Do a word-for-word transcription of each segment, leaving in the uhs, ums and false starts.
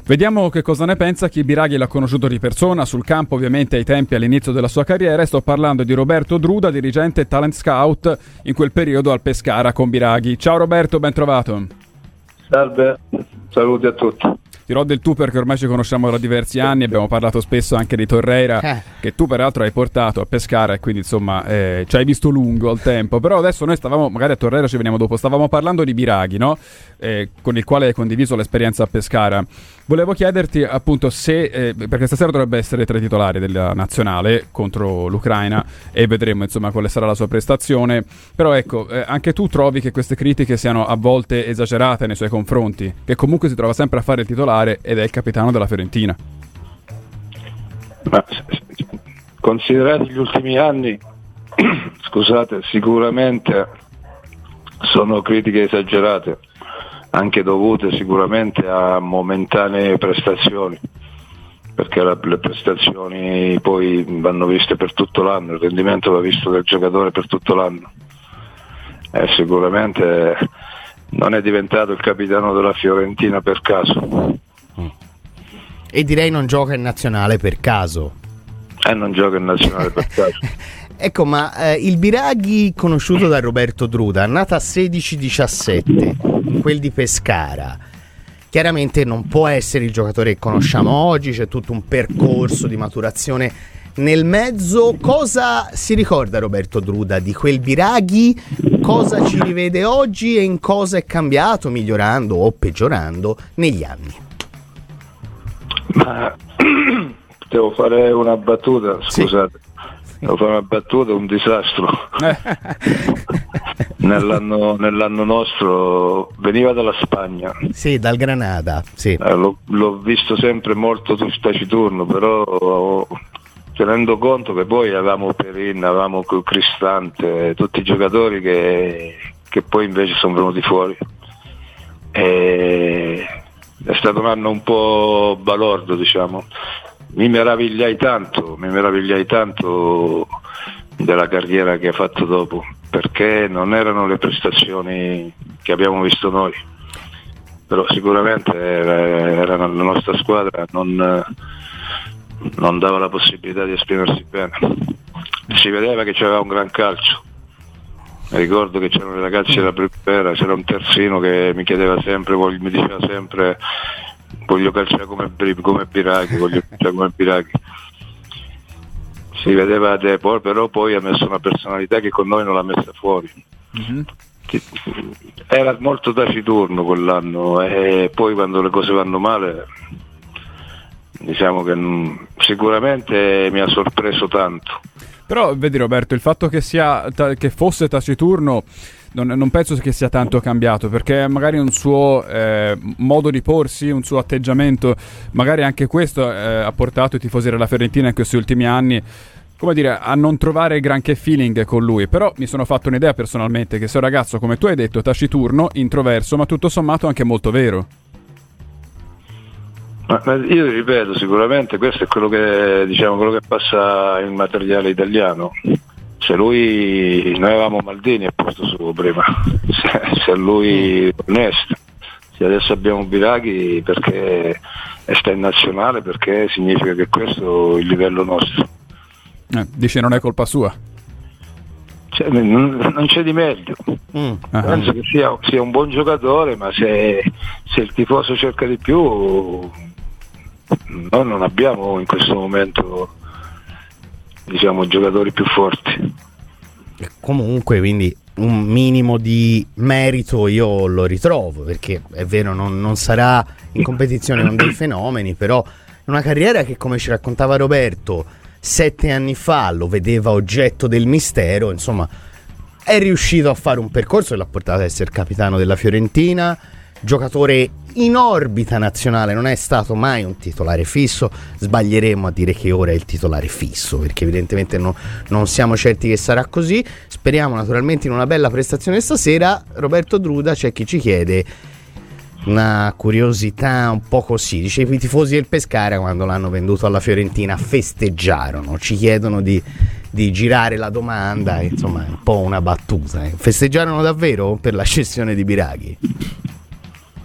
Vediamo che cosa ne pensa chi Biraghi l'ha conosciuto di persona, sul campo ovviamente ai tempi all'inizio della sua carriera. Sto parlando di Roberto Druda, dirigente talent scout in quel periodo al Pescara con Biraghi. Ciao Roberto, ben trovato. Salve, saluti a tutti. Dirò del tu perché ormai ci conosciamo da diversi anni, abbiamo parlato spesso anche di Torreira, eh. che tu peraltro hai portato a Pescara e quindi insomma eh, ci hai visto lungo al tempo. Però adesso noi stavamo, magari a Torreira ci veniamo dopo, stavamo parlando di Biraghi, no? Eh, con il quale hai condiviso l'esperienza a Pescara. Volevo chiederti appunto se, eh, perché stasera dovrebbe essere tra i titolari della nazionale contro l'Ucraina e vedremo insomma quale sarà la sua prestazione, però ecco, eh, anche tu trovi che queste critiche siano a volte esagerate nei suoi confronti, che comunque si trova sempre a fare il titolare ed è il capitano della Fiorentina? Ma considerati gli ultimi anni, scusate, sicuramente sono critiche esagerate, anche dovute sicuramente a momentanee prestazioni, perché la, le prestazioni poi vanno viste per tutto l'anno, il rendimento va visto del giocatore per tutto l'anno. Eh, sicuramente non è diventato il capitano della Fiorentina per caso. E direi non gioca in nazionale per caso. Eh, non gioca in nazionale per caso. Ecco, ma eh, il Biraghi conosciuto da Roberto Druda, nato a sedici diciassette, quel di Pescara, chiaramente non può essere il giocatore che conosciamo oggi, c'è tutto un percorso di maturazione nel mezzo. Cosa si ricorda Roberto Druda di quel Biraghi? Cosa ci rivede oggi e in cosa è cambiato, migliorando o peggiorando negli anni? Ma devo fare una battuta, scusate. Sì. Devo fare una battuta, un disastro. nell'anno, nell'anno nostro veniva dalla Spagna. Sì, dal Granada. Sì. Eh, l'ho, l'ho visto sempre molto taciturno, però tenendo conto che poi avevamo Perin, avevamo Cristante, tutti i giocatori che, che poi invece sono venuti fuori. E è stato un anno un po' balordo, diciamo. Mi meravigliai tanto, mi meravigliai tanto della carriera che ha fatto dopo, perché non erano le prestazioni che abbiamo visto noi, però sicuramente era, era la nostra squadra, non, non dava la possibilità di esprimersi bene. Si vedeva che c'era un gran calcio. Mi ricordo che c'erano i ragazzi della primavera, c'era un terzino che mi chiedeva sempre, mi diceva sempre: voglio calciare come, come Biraghi, voglio calciare come Biraghi. Si vedeva De Paul, però poi ha messo una personalità che con noi non l'ha messa fuori. Mm-hmm. Era molto taciturno quell'anno e poi quando le cose vanno male, diciamo che mh, sicuramente mi ha sorpreso tanto. Però vedi Roberto, il fatto che sia ta- che fosse taciturno non, non penso che sia tanto cambiato, perché magari un suo eh, modo di porsi, un suo atteggiamento, magari anche questo eh, ha portato i tifosi della Fiorentina in questi ultimi anni, come dire, a non trovare granché feeling con lui. Però mi sono fatto un'idea personalmente che sia un ragazzo, come tu hai detto, taciturno, introverso, ma tutto sommato anche molto vero. Ma, ma io ripeto, sicuramente questo è quello che, diciamo, quello che passa il materiale italiano. Se lui, noi avevamo Maldini a posto suo prima, se, se lui onesto, se adesso abbiamo Biraghi perché sta in nazionale, perché significa che questo è il livello nostro. Eh, dice non è colpa sua. Cioè, non, non c'è di meglio. Mm. Penso che sia, sia un buon giocatore, ma se, se il tifoso cerca di più, noi non abbiamo in questo momento, diciamo, giocatori più forti. Comunque, quindi un minimo di merito io lo ritrovo, perché è vero, non, non sarà in competizione con dei fenomeni, però una carriera che, come ci raccontava Roberto, sette anni fa lo vedeva oggetto del mistero, insomma è riuscito a fare un percorso che l'ha portato ad essere capitano della Fiorentina, giocatore in orbita nazionale, non è stato mai un titolare fisso. Sbaglieremmo a dire che ora è il titolare fisso, perché evidentemente no, non siamo certi che sarà così. Speriamo naturalmente in una bella prestazione stasera. Roberto Druda, c'è chi ci chiede una curiosità un po' così, dice: i tifosi del Pescara quando l'hanno venduto alla Fiorentina festeggiarono, ci chiedono di, di girare la domanda, insomma è un po' una battuta, eh. Festeggiarono davvero per la cessione di Biraghi?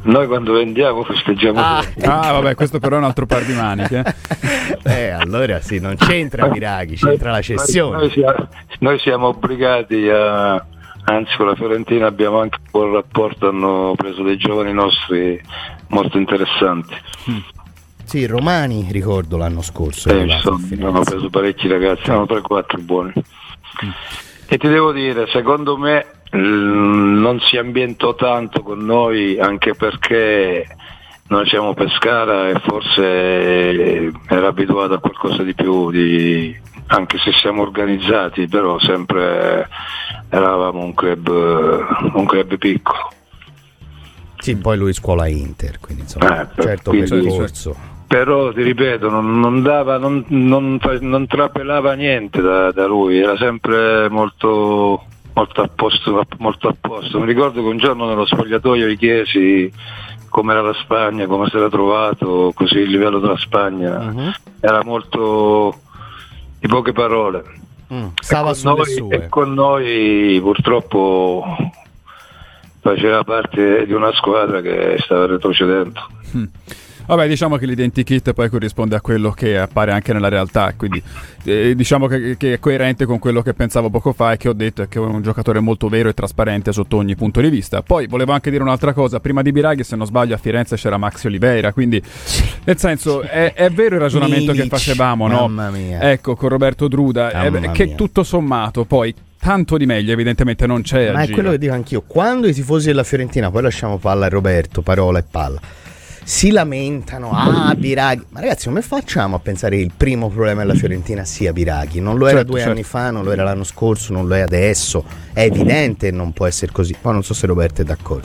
Noi quando vendiamo festeggiamo. Ah, ah vabbè, questo però è un altro par di maniche. Eh, allora sì, non c'entra Biraghi, c'entra la cessione. Noi, noi, siamo, noi siamo obbligati a, anzi con la Fiorentina abbiamo anche un buon rapporto, hanno preso dei giovani nostri molto interessanti. Mm. Sì, Romani ricordo l'anno scorso. Eh, insomma, hanno preso parecchi ragazzi, hanno tre quattro buoni. Mm. E ti devo dire, secondo me non si ambientò tanto con noi, anche perché noi siamo Pescara e forse era abituato a qualcosa di più, di, anche se siamo organizzati, però sempre eravamo un club, un club piccolo. Sì, poi lui scuola Inter, quindi insomma, eh, certo quindi, percorso. Però ti ripeto, non, non dava, non, non, non trapelava niente da, da lui, era sempre molto, molto a posto, molto a posto. Mi ricordo che un giorno nello spogliatoio gli chiesi come era la Spagna, come si era trovato, così il livello della Spagna, uh-huh. Era molto di poche parole. Mm, stava e, sulle noi, sue. e con noi purtroppo faceva parte di una squadra che stava retrocedendo. Mm. Vabbè, diciamo che l'identikit poi corrisponde a quello che appare anche nella realtà, quindi eh, diciamo che, che è coerente con quello che pensavo poco fa e che ho detto, è che è un giocatore molto vero e trasparente sotto ogni punto di vista. Poi volevo anche dire un'altra cosa, prima di Biraghi, se non sbaglio, a Firenze c'era Maxi Oliveira, quindi nel senso è, è vero il ragionamento Milic, che facevamo, no? Mamma mia. Ecco, con Roberto Druda, è, che tutto sommato poi tanto di meglio evidentemente non c'è. Ma è quello che dico anch'io, quando i tifosi della Fiorentina, poi lasciamo palla a Roberto, parola e palla, si lamentano, ah Biraghi, ma ragazzi come facciamo a pensare che il primo problema della Fiorentina sia Biraghi? Non lo era certo, due certo. anni fa, non lo era l'anno scorso, non lo è adesso, è evidente, non può essere così. Poi non so se Roberto è d'accordo.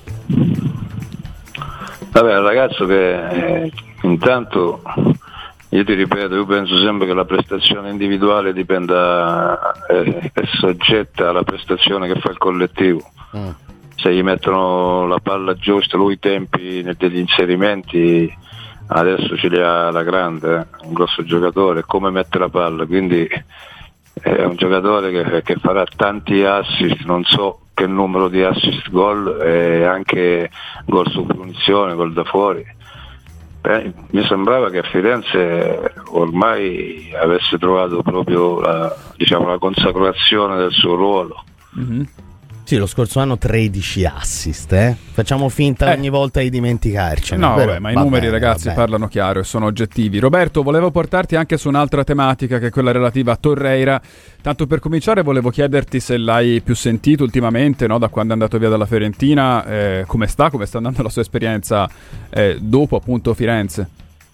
Vabbè, il ragazzo che eh, intanto io ti ripeto, io penso sempre che la prestazione individuale dipenda, eh, è soggetta alla prestazione che fa il collettivo. Mm. Se gli mettono la palla giusta, lui i tempi degli inserimenti adesso ce li ha alla grande, eh? Un grosso giocatore, come mette la palla, quindi è un giocatore che, che farà tanti assist, non so che numero di assist gol e anche gol su punizione, gol da fuori. Beh, mi sembrava che a Firenze ormai avesse trovato proprio la, diciamo, la consacrazione del suo ruolo. Mm-hmm. Sì, lo scorso anno tredici assist, eh? Facciamo finta eh. ogni volta di dimenticarci. No, vabbè, ma i numeri, bene, ragazzi, parlano chiaro e sono oggettivi. Roberto, volevo portarti anche su un'altra tematica, che è quella relativa a Torreira. Tanto per cominciare volevo chiederti se l'hai più sentito ultimamente, no? Da quando è andato via dalla Fiorentina, eh, come sta, come sta andando la sua esperienza eh, dopo appunto Firenze?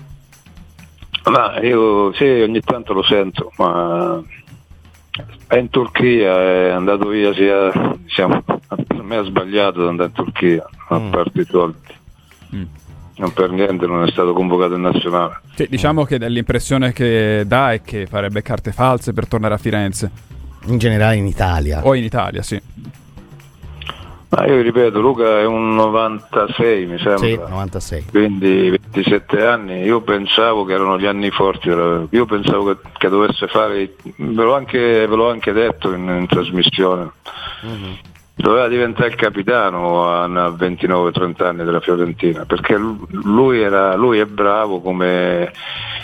Ma io sì, ogni tanto lo sento, ma è in Turchia, è andato via, sia, siamo, per me ha sbagliato ad andare in Turchia, a mm. parte i soldi. Mm. Non per niente non è stato convocato in nazionale. Sì, diciamo che l'impressione che dà è che farebbe carte false per tornare a Firenze. In generale in Italia. O in Italia, sì. Ma io ripeto, Luca è un novantasei, mi sembra. Sì, novantasei. Quindi ventisette anni. Io pensavo che erano gli anni forti. Io pensavo che, che dovesse fare, ve l'ho anche, ve l'ho anche detto in, in trasmissione. Mm-hmm. Doveva diventare il capitano a ventinove trenta anni della Fiorentina, perché lui era, lui è bravo come,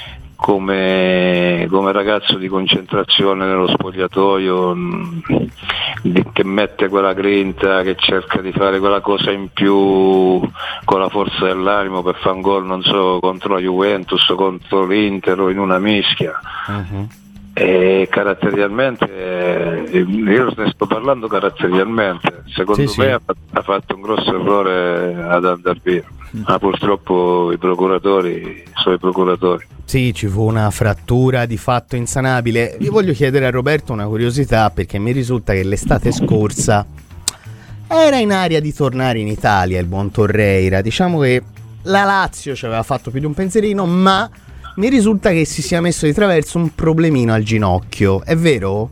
come, come ragazzo di concentrazione nello spogliatoio, di, che mette quella grinta, che cerca di fare quella cosa in più con la forza dell'animo per fare un gol, non so, contro la Juventus, contro l'Inter o in una mischia. Uh-huh. E caratterialmente, io ne sto parlando caratterialmente, secondo sì, me sì. Ha, ha fatto un grosso errore ad andare via, ma purtroppo i procuratori sono i procuratori. Sì, ci fu una frattura di fatto insanabile. Io voglio chiedere a Roberto una curiosità, perché mi risulta che l'estate scorsa era in aria di tornare in Italia il buon Torreira. Diciamo che la Lazio ci aveva fatto più di un pensierino, ma mi risulta che si sia messo di traverso un problemino al ginocchio, è vero?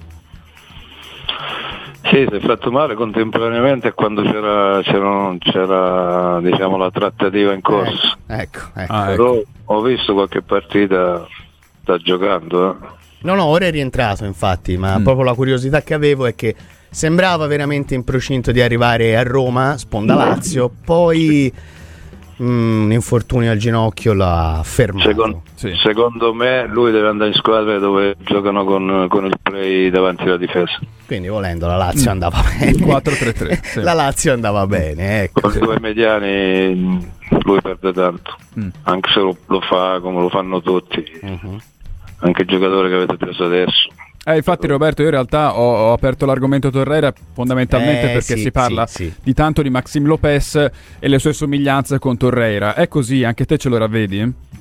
Sì, si è fatto male contemporaneamente quando c'era, c'era, c'era diciamo la trattativa in corso. Ecco, ecco, ecco. Ah, però ecco. Ho visto qualche partita, sta giocando. Eh. No, no, ora è rientrato infatti, ma mm. proprio la curiosità che avevo è che sembrava veramente in procinto di arrivare a Roma, sponda Lazio, poi mm, un infortunio al ginocchio l'ha fermato. Secondo, Sì. secondo me lui deve andare in squadre dove giocano con, con il play davanti alla difesa. Quindi volendo la Lazio andava bene. quattro tre tre, sì. La Lazio andava bene, ecco. Con due mediani lui perde tanto, Mm. anche se lo, lo fa come lo fanno tutti, Mhm. anche i giocatori che avete preso adesso. Eh, infatti Roberto, io in realtà ho, ho aperto l'argomento Torreira fondamentalmente Eh, perché sì, si parla sì, sì. di tanto di Maxime Lopez e le sue somiglianze con Torreira. È così? Anche te ce lo ravvedi?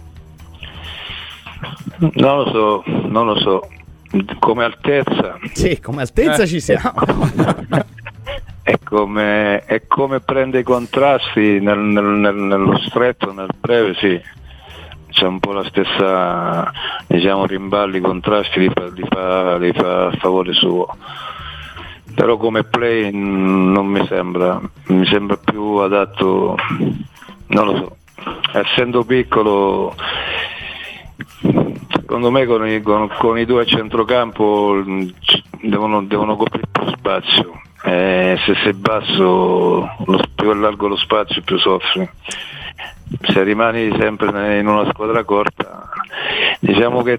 Non lo so, non lo so. Come altezza Sì, come altezza Eh. ci siamo. è come, è come prende i contrasti nel, nel- nel- nello stretto, nel breve, sì. C'è un po' la stessa, diciamo, rimballi, contrasti, li fa, li fa, li fa a favore suo. Però come play mh, non mi sembra, mi sembra più adatto, non lo so. Essendo piccolo, secondo me con i, con, con i due a centrocampo mh, c- devono, devono coprire più spazio. Eh, se sei basso, lo, più è largo lo spazio più soffri. Se rimani sempre in una squadra corta, diciamo che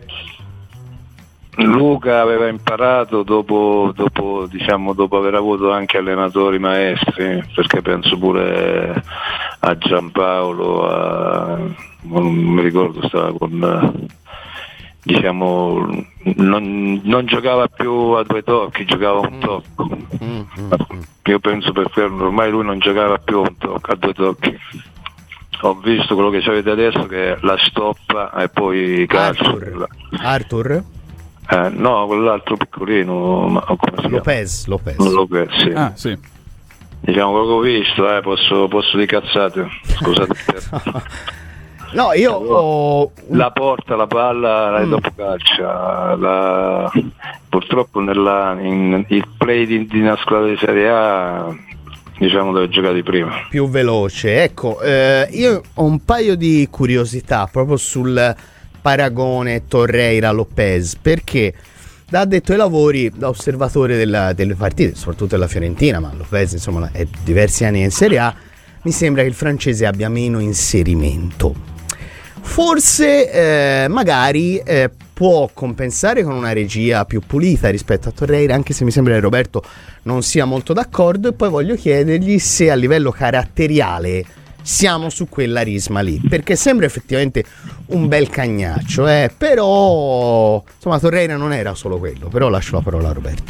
Luca aveva imparato dopo, dopo, diciamo, dopo aver avuto anche allenatori maestri, perché penso pure a Giampaolo, a, non mi ricordo, stava con, diciamo, non, non giocava più a due tocchi, giocava a un tocco. Mm, mm, Io penso perché ormai lui non giocava più a, un tocco, a due tocchi. Ho visto quello che avete adesso, che la stoppa e poi calcio. Arthur. Arthur? Eh, no, quell'altro piccolino, ma come si chiama? Lopez, Lopez. Lopez, sì. Ah, sì. Diciamo quello che ho visto, eh, posso, posso di cazzate. Scusate. No, io ho un- La porta, la palla e Mm. dopo calcia. La... Purtroppo nella, in, il play di, di una squadra di Serie A, diciamo, dove giocare prima. più veloce. Ecco, eh, io ho un paio di curiosità proprio sul paragone Torreira-Lopez, perché da addetto ai lavori, da osservatore della- delle partite, soprattutto della Fiorentina, ma Lopez insomma è diversi anni in Serie A, mi sembra che il francese abbia meno inserimento. Forse eh, magari eh, può compensare con una regia più pulita rispetto a Torreira, anche se mi sembra che Roberto non sia molto d'accordo, e poi voglio chiedergli se a livello caratteriale siamo su quella risma lì, perché sembra effettivamente un bel cagnaccio, eh, però insomma Torreira non era solo quello, però lascio la parola a Roberto.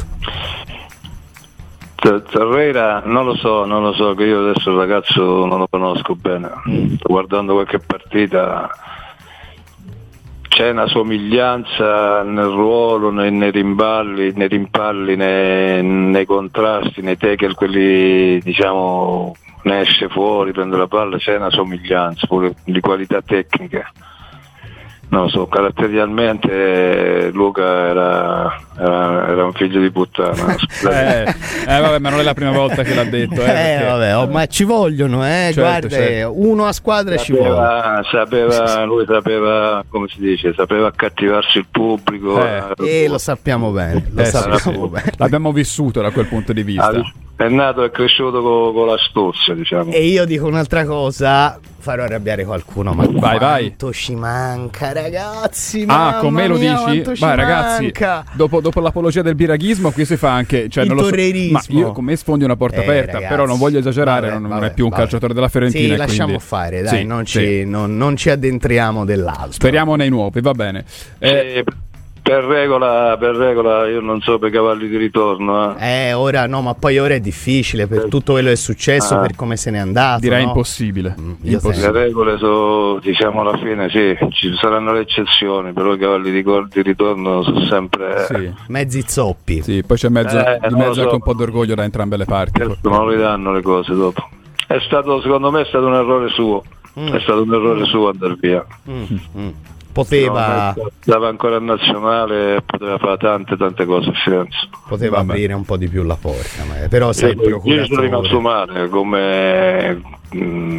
Torreira non lo so, non lo so, che io adesso il ragazzo non lo conosco bene. Sto guardando qualche partita, c'è una somiglianza nel ruolo, nei, nei rimballi, nei rimpalli, nei, nei contrasti, nei tackle, quelli, diciamo, ne esce fuori, prende la palla, c'è una somiglianza pure di qualità tecniche. Non lo so, caratterialmente Luca era, era, era un figlio di puttana. Eh, eh, vabbè, ma non è la prima volta che l'ha detto. Eh, Eh, perché- vabbè, oh, ma ci vogliono, eh, Certo, guarda, certo. uno a squadra ci vuole. Sapeva, sapeva, lui sapeva, come si dice, sapeva accattivarsi il pubblico. Eh, E lo sappiamo bene, lo Eh, sì, sappiamo sì. bene. L'abbiamo vissuto da quel punto di vista. È nato e cresciuto con, con l'astuzia, diciamo. E io dico un'altra cosa, farò arrabbiare qualcuno, ma Vai, vai. quanto ci manca, ragazzi. Ah, mamma con me lo mia, dici? quanto ci Vai ragazzi, manca. dopo, dopo l'apologia del biraghismo qui si fa anche, cioè, Il non lo so, torreirismo. ma io con me sfondi una porta Eh, aperta, ragazzi, però non voglio esagerare, vabbè, non, non vabbè, è più un vabbè. calciatore della Fiorentina. Sì, e lasciamo quindi- fare, dai, Sì, non, sì. ci, non, non ci addentriamo dell'altro. Speriamo nei nuovi, va bene. Eh, Eh, per regola, per regola, io non so per cavalli di ritorno. Eh. Eh, ora no, ma poi ora è difficile per tutto quello che è successo, Ah. per come se n'è andato. direi no? impossibile. Mm, io Impossibile. Le regole sono, diciamo, alla fine sì, ci saranno le eccezioni, però i cavalli di, cor- di ritorno sono sempre... Sì. Mezzi zoppi. Sì, poi c'è mezzo, Eh, di non lo mezzo so. anche un po' d'orgoglio da entrambe le parti. Certo, non le danno le cose dopo. È stato, secondo me è stato un errore suo. Mm. È stato un errore suo andare via. Mm, mm. Poteva, Stava ancora in nazionale, poteva fare tante tante cose a Firenze. poteva Vabbè. aprire un po' di più la porta, ma- però sai il Io ci sono rimasto procuratore. male, come mh,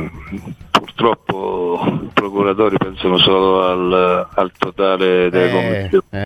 purtroppo i procuratori pensano solo al, al totale delle Eh, convenzioni. eh,